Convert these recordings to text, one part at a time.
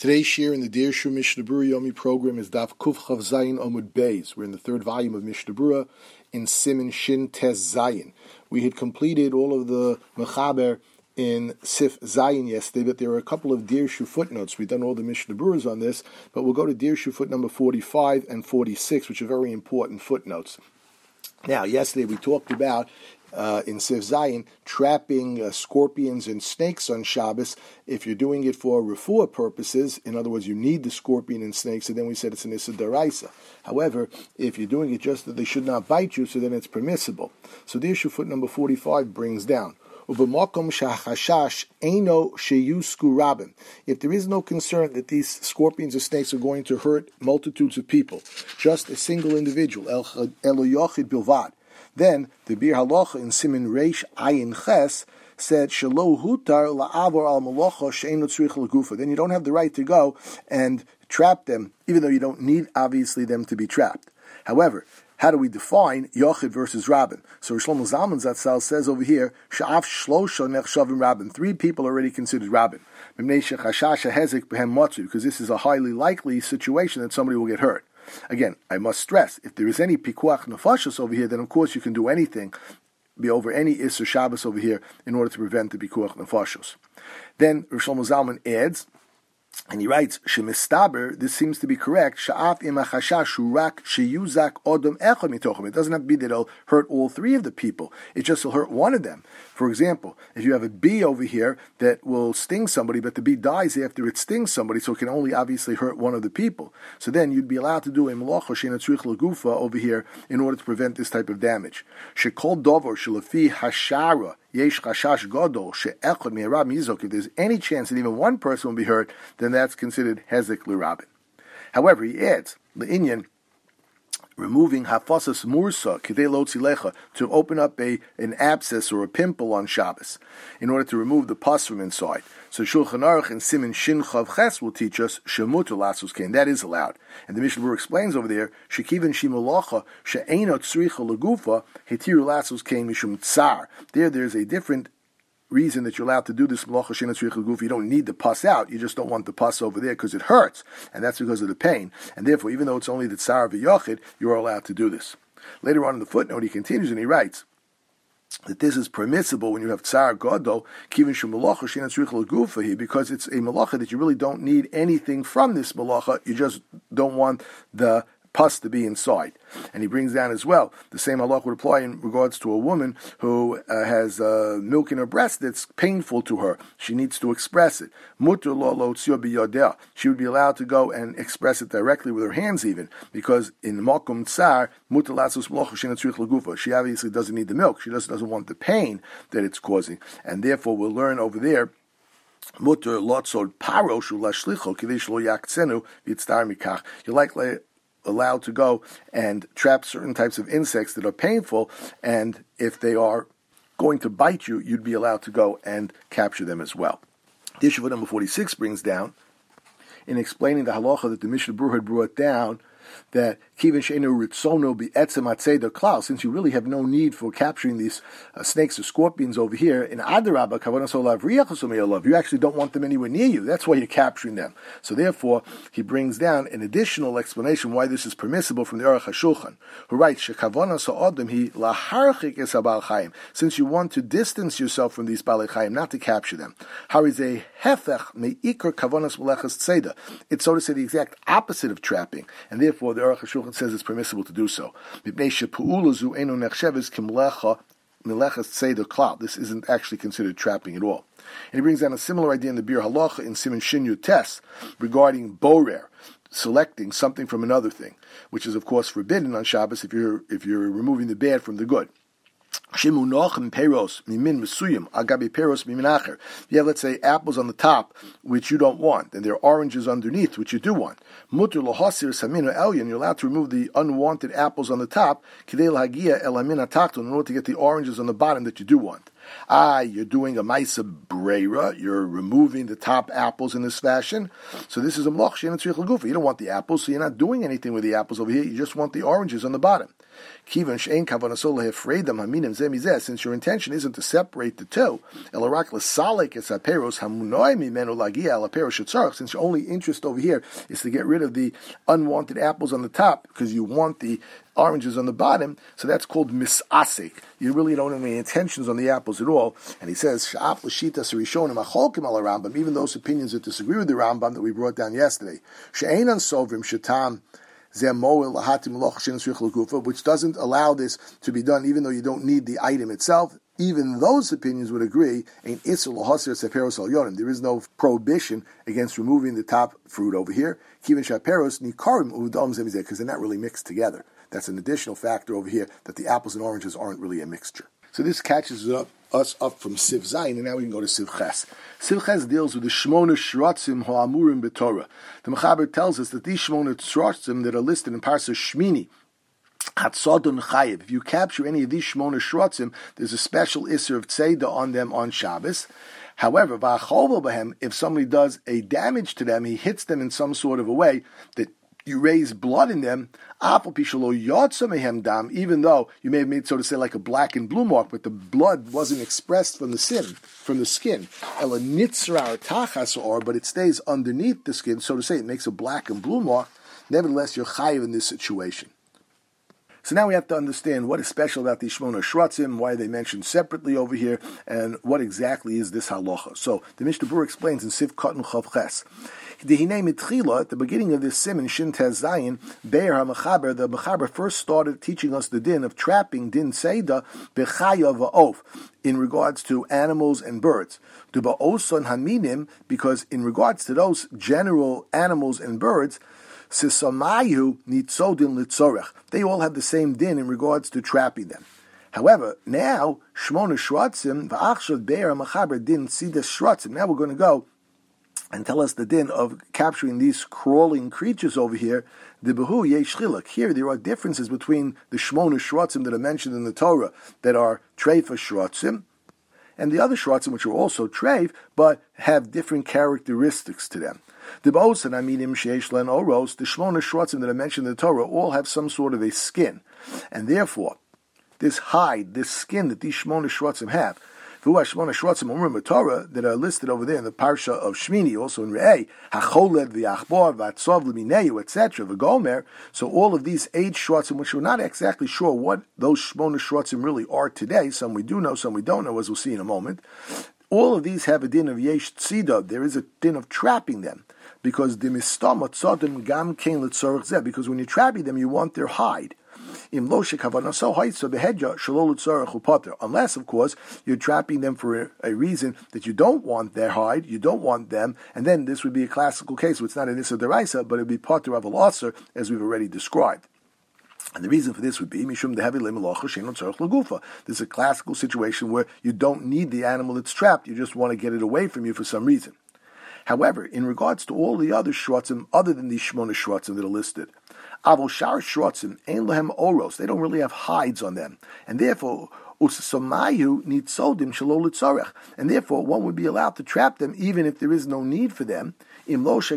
Today's share in the Deir Shu Mishnah Berurah Yomi program is Daf Kuf Chav Zayin Amud Beis. We're in the third volume of Mishnah Berurah in Siman Shin Tes Zayin. We had completed all of the Mechaber in Sif Zayin yesterday, but there are a couple of Deir Shu footnotes. We've done all the Mishnah Berurahs on this, but we'll go to Deir Shu foot number 45 and 46, which are very important footnotes. Now, yesterday we talked about in Sif Zayin, trapping scorpions and snakes on Shabbos. If you're doing it for refuah purposes, in other words, you need the scorpion and snakes, and then we said it's an Issa Daraisa. However, if you're doing it just that they should not bite you, so then it's permissible. So the issue foot number 45 brings down, if there is no concern that these scorpions or snakes are going to hurt multitudes of people, just a single individual, then the Bir Halacha in Siman Reish Ayin Ches said, Shelo hutar la'avor al malacha she'eino tzrich l'gufa. Then you don't have the right to go and trap them, even though you don't need, obviously, them to be trapped. However, how do we define Yochid versus Rabin? So Shlomo Zalman Zatzal says over here, Sha'af shlosha nechshavim Rabin. 3 people are already considered Rabin. Because this is a highly likely situation that somebody will get hurt. Again, I must stress, if there is any pikuach nefashos over here, then of course you can do anything, be over any Isser Shabbos over here, in order to prevent the pikuach nefashos. Then Rosh Shlomo Zalman adds, and he writes, Shemistaber, this seems to be correct, Sha'af imachashash shurak sheyuzak odom echad mitochem. It doesn't have to be that it'll hurt all 3 of the people. It just will hurt one of them. For example, if you have a bee over here that will sting somebody, but the bee dies after it stings somebody, so it can only obviously hurt one of the people. So then you'd be allowed to do a malacha she'eino tzrich l'gufa over here in order to prevent this type of damage. Shekol dover shelafi hashara yesh chashash gadol she'echad mi'arab mizok. If there's any chance that even one person will be hurt, then that's considered hezek l'rabin. However, he adds, le'inyan, removing hafasas mursa kidei lo tzilecha, to open up an abscess or a pimple on Shabbos in order to remove the pus from inside. So Shulchan Aruch and Siman Shin Chav Ches will teach us shemuter lasus kain, that is allowed. And the Mishnah Berurah explains over there, shekiven shimalacha she'eino tzricha legufa hitiru lasus kain mishum tsar. There's a different reason that you're allowed to do this malacha she'eino tzricha legufa. You don't need the pus out, you just don't want the pus over there because it hurts, and that's because of the pain. And therefore, even though it's only the tsar of a yochid, you're allowed to do this. Later on in the footnote, he continues and he writes that this is permissible when you have tsar gadol, kivin shu malacha she'eino tzricha legufa here, because it's a malacha that you really don't need anything from this malacha, you just don't want the pus to be inside. And he brings down as well, the same halach would apply in regards to a woman who has milk in her breast that's painful to her. She needs to express it. Mutter lo lo tzio biyodeh. She would be allowed to go and express it directly with her hands even, because in makom tsar, mutter lasos malacha she'eino tzricha legufa. She obviously doesn't need the milk. She just doesn't want the pain that it's causing. And therefore we'll learn over there, mutter lotzod paro shu lashlicho kidei shlo yaktzenu v'yitztar mikach. You're likely allowed to go and trap certain types of insects that are painful, and if they are going to bite you, you'd be allowed to go and capture them as well. The issue number 46 brings down, in explaining the halacha that the Mishnah Berurah had brought down, that kivin she'eino ritzono bi'etzem atzeda klal, since you really have no need for capturing these snakes or scorpions over here, in adarabba kavanas olav riachos u'me'olav, you actually don't want them anywhere near you. That's why you're capturing them. So therefore, he brings down an additional explanation why this is permissible from the Aruch HaShulchan, who writes, shekavanas ha'odem hi laharchik es ha'bal chayim, since you want to distance yourself from these balei chayim, not to capture them. Harizeh hefech me'ikar kavanas melechas tzeda. It's, so to say, the exact opposite of trapping, and therefore the Aruch HaShulchan says it's permissible to do so. This isn't actually considered trapping at all. And he brings down a similar idea in the Bir Halacha in Siman Shin Yud Tes regarding borer, selecting something from another thing, which is of course forbidden on Shabbos if you're removing the bad from the good. You have, let's say, apples on the top, which you don't want, and there are oranges underneath, which you do want. You're allowed to remove the unwanted apples on the top in order to get the oranges on the bottom that you do want. You're doing a Maisa Breira, you're removing the top apples in this fashion. So this is a Mloch She'eino Tzrich L'Gufa. You don't want the apples, so you're not doing anything with the apples over here. You just want the oranges on the bottom. Since your intention isn't to separate the two, since your only interest over here is to get rid of the unwanted apples on the top because you want the oranges on the bottom, so that's called misasik. You really don't have any intentions on the apples at all. And he says, even those opinions that disagree with the Rambam that we brought down yesterday, which doesn't allow this to be done even though you don't need the item itself, even those opinions would agree, there is no prohibition against removing the top fruit over here, because they're not really mixed together. That's an additional factor over here, that the apples and oranges aren't really a mixture. So this catches us up from Siv Zayin, and now we can go to Siv Ches. Siv Ches deals with the Shmona Shratzim Ha'amurim B'Torah. The Mechaber tells us that these Shmona Shratzim that are listed in Parsa Shmini, Hatzadon Chayiv. If you capture any of these Shmona Shratzim, there's a special Isser of Tzeda on them on Shabbos. However, if somebody does a damage to them, he hits them in some sort of a way that you raise blood in them, even though you may have made, so to say, like a black and blue mark, but the blood wasn't expressed from the skin. But it stays underneath the skin, so to say, it makes a black and blue mark. Nevertheless, you're chayiv in this situation. So now we have to understand what is special about these Shmona Shratzim, why they mentioned separately over here, and what exactly is this halacha. So the Mishnah Berurah explains in Siv Katan Chav Ches. At the beginning of this Siman Shin Tez Zayin, Be'er HaMechaber, the Mechaber first started teaching us the din of trapping, din Seida, B'chaya va'of, in regards to animals and birds. Duba'oson haminim, because in regards to those general animals and birds, Sisamayu nitzodin litzorech. They all have the same din in regards to trapping them. However, now, Shmona Shratzim, V'achshav Be'er HaMechaber, din Sidas Shratzim. Now we're going to go and tell us the din of capturing these crawling creatures over here. The behu yesh chiluk. Here there are differences between the Shmona Shratzim that are mentioned in the Torah that are treifa shratzim, and the other shratzim which are also treif but have different characteristics to them. The Shmona Shratzim that are mentioned in the Torah all have some sort of a skin, and therefore this hide, this skin that these Shmona Shratzim have, Shmona Shratzim Torah that are listed over there in the Parsha of Shmini, also in Re'eh, Hacholed, V'Achbor, V'Atzov, L'Mineyu, etc., V'Gomer. So all of these 8 Shratzim, which we're not exactly sure what those Shmona Shratzim really are today, some we do know, some we don't know, as we'll see in a moment, all of these have a din of Yesh Tzida. There is a din of trapping them, because because when you're trapping them, you want their hide. Unless, of course, you're trapping them for a reason that you don't want their hide, you don't want them, and then this would be a classical case, so it's not an Issa Deraisa, but it would be Pater of Al-Asr, as we've already described. And the reason for this would be Mishum Dehevi Lemelacha She'eino Tzorech L'Gufa. This is a classical situation where you don't need the animal that's trapped, you just want to get it away from you for some reason. However, in regards to all the other shratzim, other than these Shmona Shratzim that are listed, Avol Shar Shratzim Ein Lehem Oros, they don't really have hides on them, and therefore Usamayu Nitzodim Shelo L'Tzorech, and therefore one would be allowed to trap them even if there is no need for them. If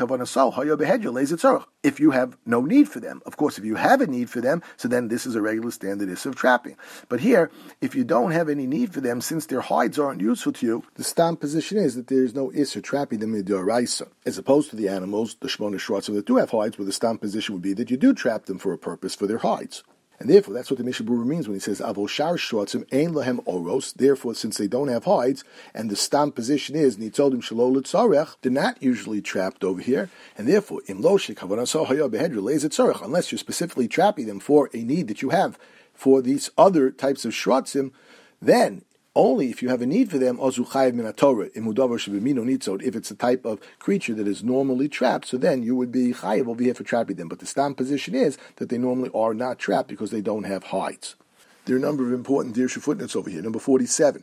you have no need for them. Of course, if you have a need for them, so then this is a regular standard issue of trapping. But here, if you don't have any need for them, since their hides aren't useful to you, the stam position is that there is no issue trapping them in the Doraisa. As opposed to the animals, the Shmona Shratzim that do have hides, where the stam position would be that you do trap them for a purpose for their hides. And therefore, that's what the Mishnah Berurah means when he says, Avol Shar Shratzim Ein Lehem Oros. Therefore, since they don't have hides, and the stam position is Nitzodim Shelo L'Tzorech, they're not usually trapped over here. And therefore, Im Lo Shekavanaso Haya Behedra Le'ez Tzorech, unless you're specifically trapping them for a need that you have for these other types of Shratzim, then only if you have a need for them, Ozu Chayiv Min HaTorah, Imudavar Shebimino Nitzod, if it's a type of creature that is normally trapped, so then you would be Chayiv over here for trapping them. But the stam position is that they normally are not trapped because they don't have hides. There are a number of important dirshu footnotes over here. Number 47.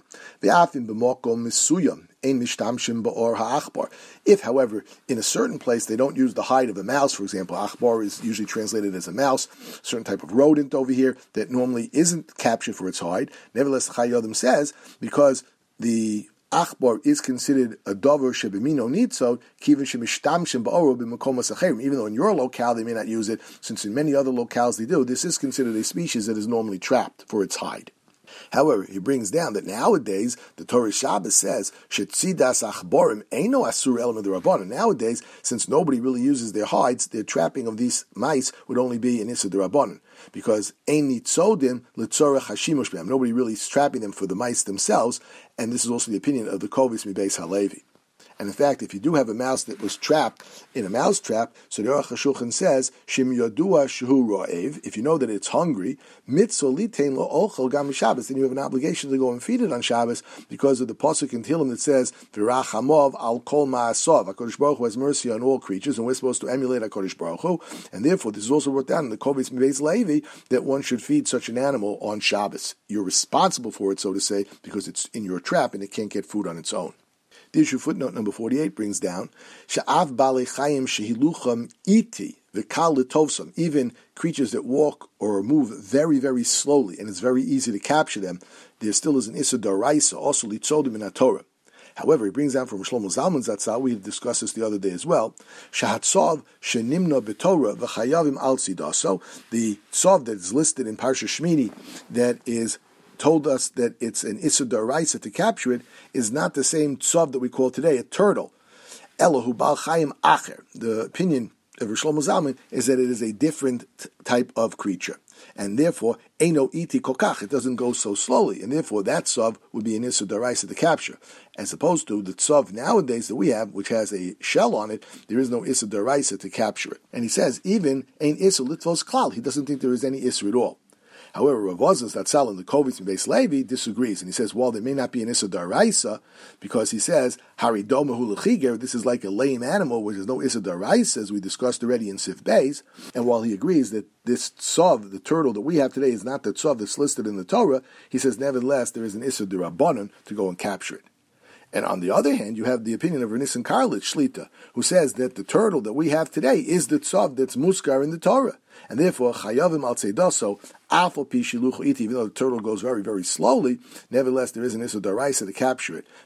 If, however, in a certain place they don't use the hide of a mouse, for example, achbar is usually translated as a mouse, a certain type of rodent over here that normally isn't captured for its hide. Nevertheless, Chai Yodim says, because the achbar is considered a dover shebemino nitzod, kivin shemishtamshim ba'oro b'makomas acherim. Even though in your locale they may not use it, since in many other locales they do, this is considered a species that is normally trapped for its hide. However, he brings down that nowadays the Torah Shabbos says shetzidas achborim eino asur elam d'Rabbanan. Nowadays, since nobody really uses their hides, their trapping of these mice would only be in issa d'Rabbanan, because ein nitzodim litzorach hashimush b'hem. Nobody really is trapping them for the mice themselves, and this is also the opinion of the Kovis Mibeis Halevi. And in fact, if you do have a mouse that was trapped in a mouse trap, so the Aruch HaShulchan says, Shim yodua shehu ro'ev, if you know that it's hungry, mitzvah litein lo ochel gam Shabbos, then you have an obligation to go and feed it on Shabbos because of the pasuk in Tehillim that says, V'rachamov al kol ma'asov, HaKadosh Baruch Hu has mercy on all creatures, and we're supposed to emulate HaKadosh Baruch Hu, and therefore this is also brought down in the Kovetz Mibeis Levi that one should feed such an animal on Shabbos. You're responsible for it, so to say, because it's in your trap and it can't get food on its own. The issue footnote number 48 brings down Sha'av Balei Chayim Shehilucham Iti V'Kal Litovsam. Even creatures that walk or move very, very slowly, and it's very easy to capture them, there still is an Issa D'Oraisa, also Litzodim in HaTorah. However, he brings down from Shlomo Zalman Zatzal, we discussed this the other day as well, Shahatzov Shenimna B'Torah V'Chayavim Al Tzidaso, the tzov that is listed in Parsha Shmini that is told us that it's an Issa D'Oraisa to capture it, is not the same tzov that we call today a turtle. Elohu Bal Chayim Acher. The opinion of Shlomo Zalman is that it is a different type of creature, and therefore Eino Iti Kokach, it doesn't go so slowly, and therefore that tzov would be an Issa D'Oraisa to capture, as opposed to the tzov nowadays that we have, which has a shell on it. There is no Issa D'Oraisa to capture it, and he says even Ein Issa Litvos Klal. He doesn't think there is any Issa at all. However, Rav Ozaz Zatzal in the Kovetz Mibeis Levi disagrees, and he says, well, there may not be an Issa D'Oraisa, because he says, Haridomahu L'chiger, this is like a lame animal, where there's no Issa D'Oraisa, as we discussed already in Sif Beis, and while he agrees that this tzov, the turtle that we have today, is not the tzov that's listed in the Torah, he says, nevertheless, there is an Issa D'Rabbanan to go and capture it. And on the other hand, you have the opinion of Renissan Karlitz Shlita, who says that the turtle that we have today is the tzov that's muskar in the Torah. And therefore, chayavim al tzeidaso, afal pi shiluchu iti, even though the turtle goes very, very slowly, nevertheless, there is an issa d'oraisa to capture it.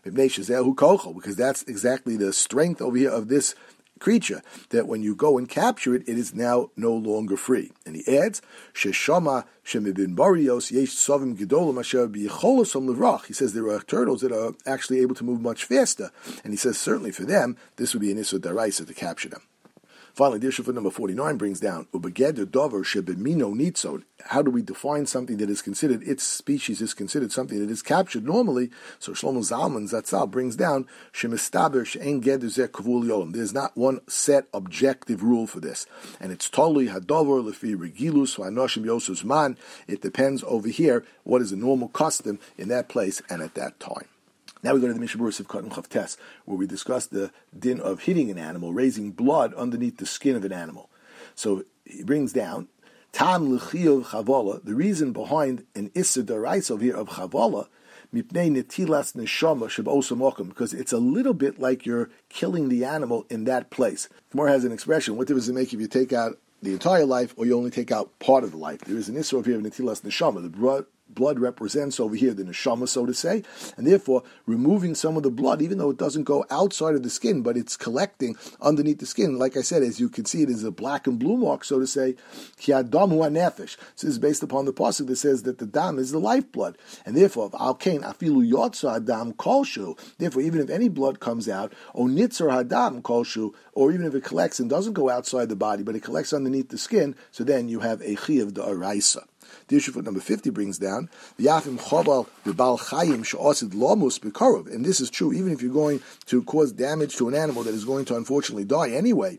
Because that's exactly the strength over here of this creature, that when you go and capture it, it is now no longer free. And he adds, Sheshama shemibin barios yesh sovim gedolim asher b'yicholosom levrach. He says there are turtles that are actually able to move much faster. And he says certainly for them, this would be an issa d'oraisa to capture them. Finally, the issue for number 49 brings down, Ubegeder dover shebemino nitzod. How do we define something that is considered, its species is considered something that is captured normally? So Shlomo Zalman Zatzal brings down, Shemistaber she'en geder zeh kavul yolam. There's not one set objective rule for this. And it's totally hadover lefi regilus v'anoshim yosus man. It depends over here what is a normal custom in that place and at that time. Now we go to the Mishnah Berurah Sivkot and Chavtes, where we discuss the din of hitting an animal, raising blood underneath the skin of an animal. So he brings down Tam l'chiyuv chavola, the reason behind an Issa D'Oraisa over here of chavola, mipnei netilas neshama sheb'osa mokum, because it's a little bit like you're killing the animal in that place. Gemara has an expression: what difference does it make if you take out the entire life or you only take out part of the life? There is an Issa over here of netilas neshama. The blood represents over here the neshama, so to say, and therefore removing some of the blood, even though it doesn't go outside of the skin, but it's collecting underneath the skin. Like I said, as you can see, it is a black and blue mark, so to say. Ki adam hu nefesh. This is based upon the pasuk that says that the dam is the lifeblood, and therefore, al kain afilu yotza adam kolshu. Therefore, even if any blood comes out, o nitzer hadam kolshu, or even if it collects and doesn't go outside the body, but it collects underneath the skin, so then you have a chiyuv d'oraisa. The issue for number 50 brings down V'yafim choval v'bal chayim she'osid lomus b'korov, and this is true even if you're going to cause damage to an animal that is going to unfortunately die anyway.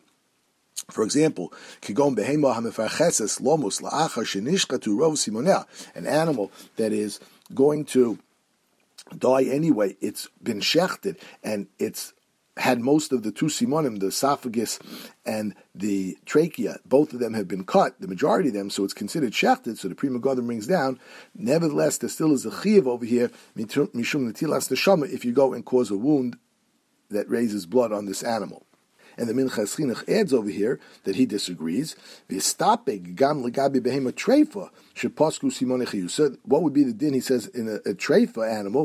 For example, kigon behema hamefarcheses lomus la'achar shenishchatu rov simoneh, an animal that is going to die anyway. It's been shechted and its had most of the two simonim, the esophagus and the trachea, both of them have been cut, the majority of them, so it's considered shechted, so the Pri Megadim brings down. Nevertheless, there still is a chiyuv over here, mishum netilas neshama, if you go and cause a wound that raises blood on this animal. And the Minchas Chinuch adds over here that he disagrees. So what would be the din? He says in a treifa animal,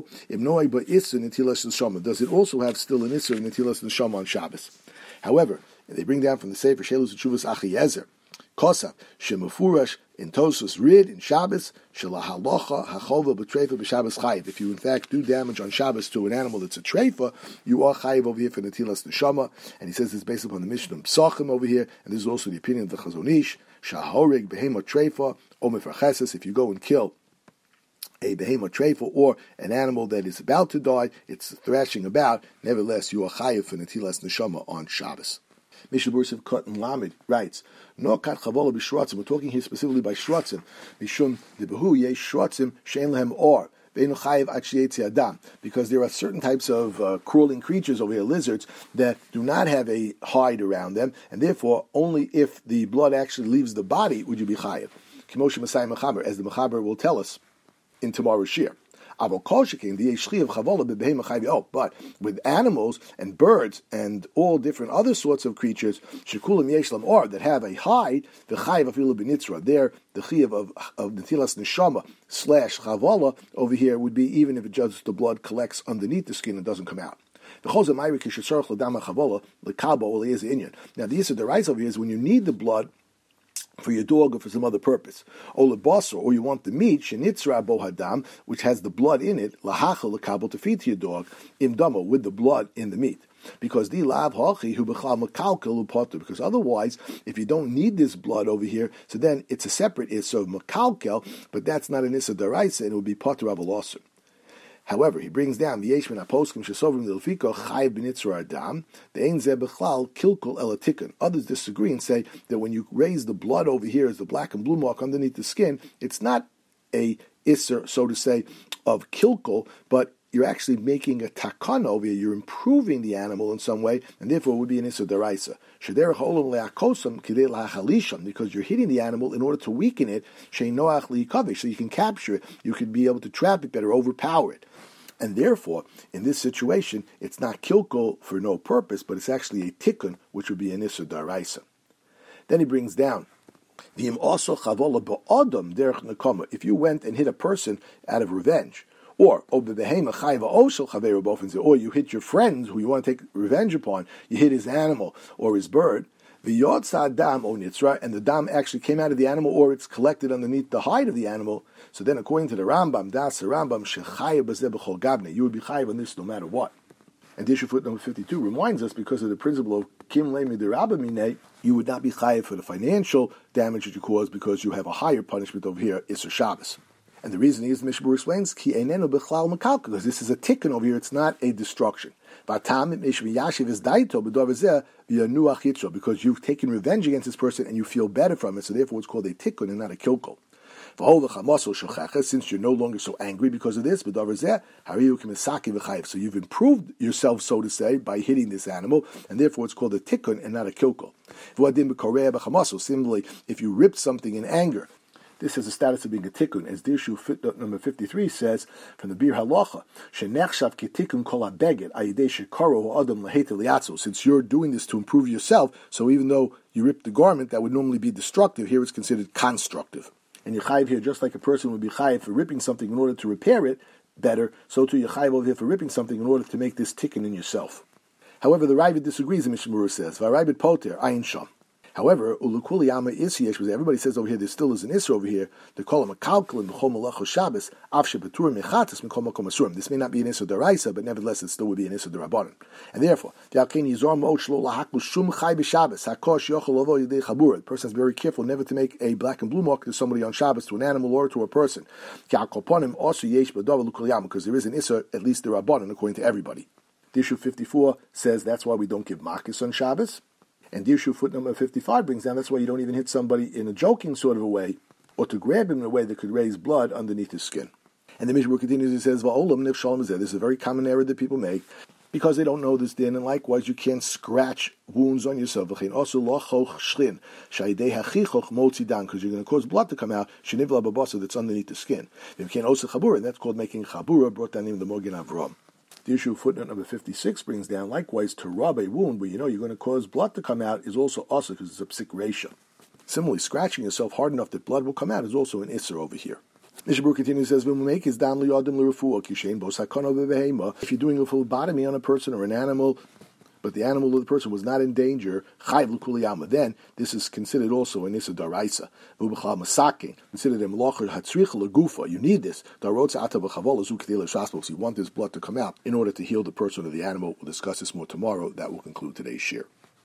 does it also have still an isser netilas neshama on Shabbos? However, they bring down from the Sefer Shelus Tshuvas Achiezer, Kosav Shemafurash in Tosus Rid in Shabbos Shalahalocha Hachova B'Treifa B'Shabbos Chayiv. If you in fact do damage on Shabbos to an animal that's a treifa, you are chayiv over here for netilas neshama. And he says this based upon the Mishnah Psachim over here, and this is also the opinion of the Chazon Ish. Shahorig Behema Treifa Omer Farcheses. If you go and kill a behema treifa or an animal that is about to die, it's thrashing about. Nevertheless, you are chayiv for netilas neshama on Shabbos. Mishnah Berurah of Cotton Lamed writes, "No kat chavola b'shrotzim." We're talking here specifically by shrotzim. Mishum debehu yesh shrotzim shein lehem or ve'enu chayiv ad sheyetzi adam. Because there are certain types of crawling creatures over here, lizards, that do not have a hide around them, and therefore only if the blood actually leaves the body would you be chayiv. Kimosh Masai Mechaber, as the Mechaber will tell us in tomorrow's shir. But with animals and birds and all different other sorts of creatures, that have a hide, the chayiv afilu b'nitzra. There, the chayiv of netilas neshama / chavala over here would be even if it just the blood collects underneath the skin and doesn't come out. Now, the issue of the rice over here is when you need the blood for your dog or for some other purpose. Or you want the meat, shenitzra bohadam, which has the blood in it, lahachal lekabel, to feed to your dog, imdama, with the blood in the meat. Because the lav hachi hu b'chal makalkel upotu. Because otherwise, if you don't need this blood over here, so then it's a separate issur of makalkel, but that's not an issur daraisa, and it would be potter of a lawsuit. However, he brings down the Yeshmin Aposkim Shesovrim Delfiko Chayiv B'Nitzra Adam the Ein Zeh Bechlal Kilkul Elatikun. Others disagree and say that when you raise the blood over here as the black and blue mark underneath the skin, it's not a isser, so to say, of kilkul, but you're actually making a takana over here. You're improving the animal in some way, and therefore it would be an isser deraisa. Because you're hitting the animal in order to weaken it, so you can capture it, you could be able to trap it better, overpower it. And therefore, in this situation, it's not kilkul for no purpose, but it's actually a tikkun, which would be an isser daraisa. Then he brings down, if you went and hit a person out of revenge, or you hit your friend who you want to take revenge upon, you hit his animal or his bird, and the dam actually came out of the animal, or it's collected underneath the hide of the animal. So then, according to the Rambam, you would be chayiv on this no matter what. And issue footnote number 52 reminds us, because of the principle of kim lemi derabamine, you would not be chayiv for the financial damage that you caused, because you have a higher punishment over here, Isser Shabbos. And the reason is, the Mishnah Berurah explains, ki einenu bechlal makal, because this is a tikkun over here, it's not a destruction. Because you've taken revenge against this person and you feel better from it, so therefore it's called a tikkun and not a kilkul. Since you're no longer so angry because of this, so you've improved yourself, so to say, by hitting this animal, and therefore it's called a tikkun and not a kilkul. Similarly, if you ripped something in anger, this has a status of being a tikkun, as Dirshu footnote number 53 says from the Bir Halacha, "Shenechshav ketikkun kol habeged ayidei shekaro adam laheta liatzo." Since you're doing this to improve yourself, so even though you ripped the garment that would normally be destructive, here it's considered constructive. And you're chayiv here just like a person would be chayiv for ripping something in order to repair it better. So too you're chayiv over here for ripping something in order to make this tikkun in yourself. However, the Ravid disagrees. The Mishnah Berurah says, "V'Ravid poter ayin sham." However, ulukuli yama isyesh, because everybody says over here there still is an isra over here. They call him a kalkulin b'chol malacha Shabbos afshe betur mechatas mikol makom asurim. This may not be an isra deraisa, but nevertheless it still would be an isra derabanan. And therefore, the person is very careful never to make a black and blue mark to somebody on Shabbos, to an animal or to a person. Because there is an isra, at least derabanan, according to everybody. Dirshu 54 says that's why we don't give makis on Shabbos. And Dirshu footnote number 55 brings down that's why you don't even hit somebody in a joking sort of a way, or to grab him in a way that could raise blood underneath his skin. And the Mishnah continues, it says, "Va'olam nif shalom zeh." This is a very common error that people make. because they don't know this din, and likewise you can't scratch wounds on yourself. Also, because you're going to cause blood to come out, that's underneath the skin. You can't also chabura, and that's called making chabura, brought down in the Mogen Avram. The issue of footnote number 56 brings down, likewise, to rub a wound where you're going to cause blood to come out is also also because it's a psik reisha. Similarly, scratching yourself hard enough that blood will come out is also an isser over here. Nishabur continues, says, if you're doing a phlebotomy on a person or an animal, but the animal or the person was not in danger, then this is considered also an issa daraisa. Considered a melacha hatzricha legufa. You need this. You want this blood to come out in order to heal the person or the animal. We'll discuss this more tomorrow. That will conclude today's shir.